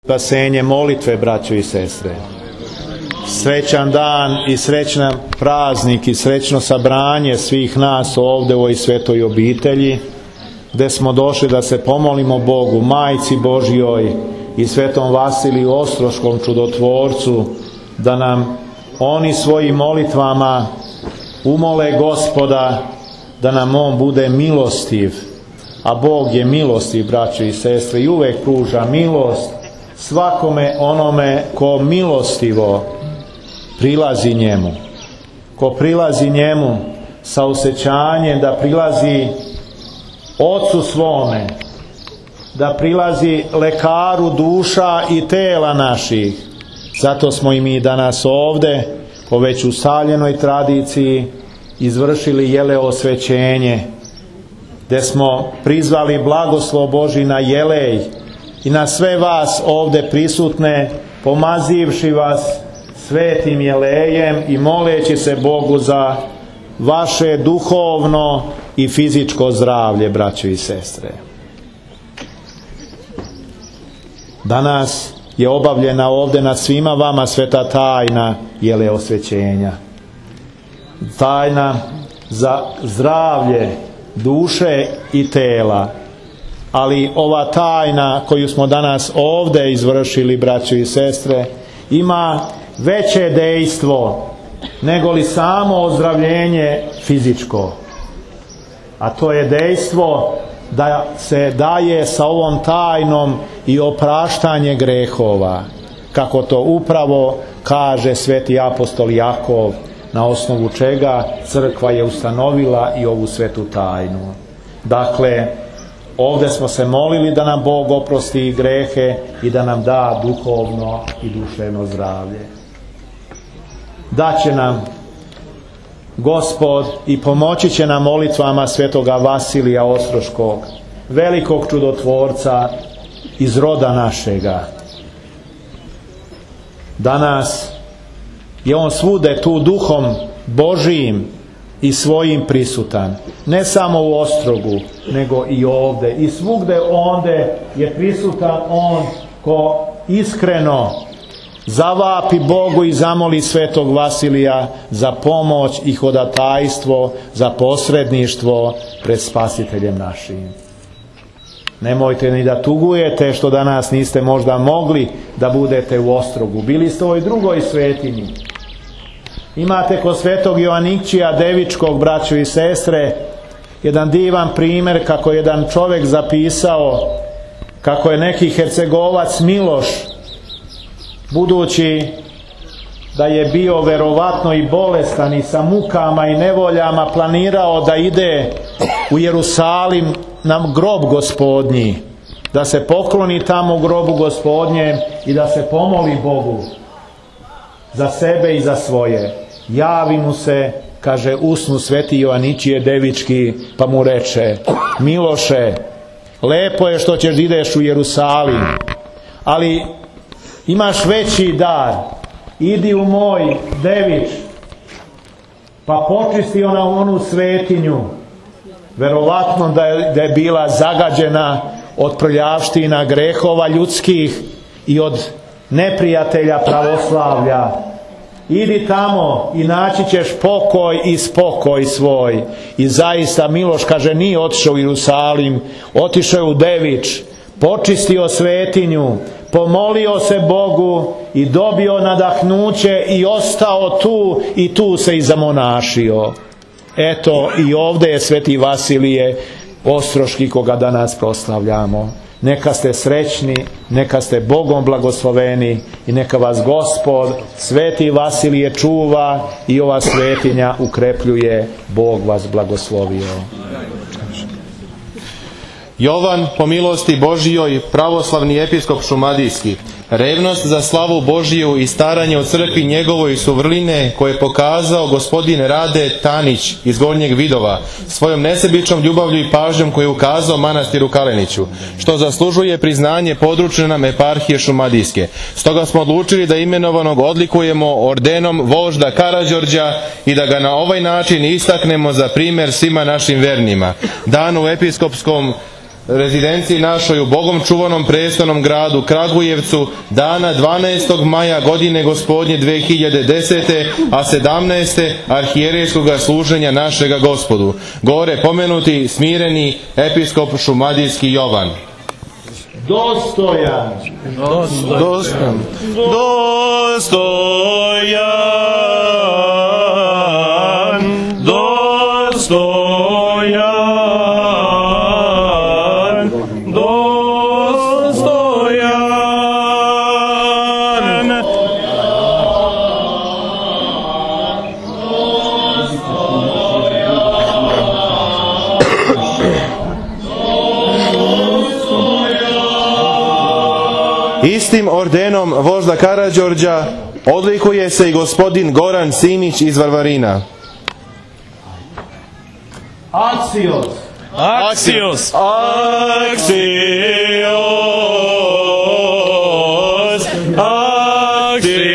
Spasenje molitve, braćo i sestre. Srećan dan i srećan praznik i srećno sabranje svih nas ovdje u ovoj svetoj obitelji, gdje smo došli da se pomolimo Bogu, Majci Božjoj i svetom Vasiliju Ostroškom čudotvorcu, da nam oni svojim molitvama umole Gospoda da nam On bude milostiv. A Bog je milostiv, braćo i sestre, i uvek pruža milost svakome onome ko milostivo prilazi njemu. Ko prilazi njemu sa osjećanjem da prilazi Ocu svome, da prilazi lekaru duša i tela naših. Zato smo i mi danas ovdje po već ustaljenoj tradiciji izvršili jeleosvećenje, gdje smo prizvali blagoslov Božji na jelej i na sve vas ovdje prisutne, pomazivši vas svetim jelejem i moleći se Bogu za vaše duhovno i fizičko zdravlje, braćo i sestre. Danas je obavljena ovdje nad svima vama sveta tajna jeleosvećenja. Tajna za zdravlje duše i tela. Ali ova tajna koju smo danas ovdje izvršili, braćo i sestre, ima veće dejstvo nego li samo ozdravljenje fizičko. A to je dejstvo da se daje sa ovom tajnom i opraštanje grehova, kako to upravo kaže sveti apostol Jakov, na osnovu čega crkva je ustanovila i ovu svetu tajnu. Dakle, ovdje smo se molili da nam Bog oprosti grehe i da nam da duhovno i duševno zdravlje. Daće nam Gospod i pomoći će nam molitvama svetoga Vasilija Ostroškog, velikog čudotvorca iz roda našega. Danas je on svude tu duhom Božijim i svojim prisutan. Ne samo u Ostrogu, nego i ovdje. I svugde ondje je prisutan on ko iskreno zavapi Bogu i zamoli svetog Vasilija za pomoć i hodatajstvo, za posredništvo pred Spasiteljem našim. Nemojte ni da tugujete što danas niste možda mogli da budete u Ostrogu. Bili ste u ovoj drugoj svetinji. Imate kod svetog Joanikčija Devičkog, braćo i sestre, jedan divan primjer kako je jedan čovjek zapisao kako je neki Hercegovac Miloš, budući da je bio verovatno i bolestan i sa mukama i nevoljama, planirao da ide u Jerusalim na grob Gospodnji, da se pokloni tamo u grobu Gospodnjem i da se pomoli Bogu za sebe i za svoje. Javi mu se, kaže, usnu sveti Joaničije Devički, pa mu reče: Miloše, lepo je što ćeš da ideš u Jerusalim, ali imaš veći dar. Idi u moj Devič, pa počisti onu svetinju. Verovatno da je bila zagađena od prljavština grehova ljudskih i od neprijatelja pravoslavlja. Idi tamo i naći ćeš pokoj i spokoj svoj. I zaista Miloš, kaže, nije otišao u Jerusalim, otišao je u Devič, počistio svetinju, pomolio se Bogu i dobio nadahnuće i ostao tu i tu se i zamonašio. Eto, i ovdje je sveti Vasilije Ostroški koga danas proslavljamo. Neka ste srećni, neka ste Bogom blagosloveni i neka vas Gospod sveti Vasilije čuva i ova svetinja ukrepljuje. Bog vas blagoslovio. Jovan, po milosti Božijoj, pravoslavni episkop šumadijski, revnost za slavu Božiju i staranje o crkvi njegovoj su vrline koje je pokazao gospodin Rade Tanić iz Gornjeg Vidova svojom nesebičnom ljubavlju i pažnjom koju je ukazao manastiru Kaleniću, što zaslužuje priznanje područne nam eparhije šumadijske. Stoga smo odlučili da imenovanog odlikujemo ordenom vožda Karađorđa i da ga na ovaj način istaknemo za primjer svima našim vernima. Dan u episkopskom rezidenciji našoj u Bogom čuvanom prestolnom gradu Kragujevcu dana 12. maja godine gospodnje 2010. a 17. arhijerejskog služenja našega Gospodu. Gore pomenuti smireni episkop šumadijski Jovan. Dostojan. Dostojan. Istim ordenom vožda Karađorđa odlikuje se i gospodin Goran Simić iz Varvarina. Aksios. Axios. Axios. Axios.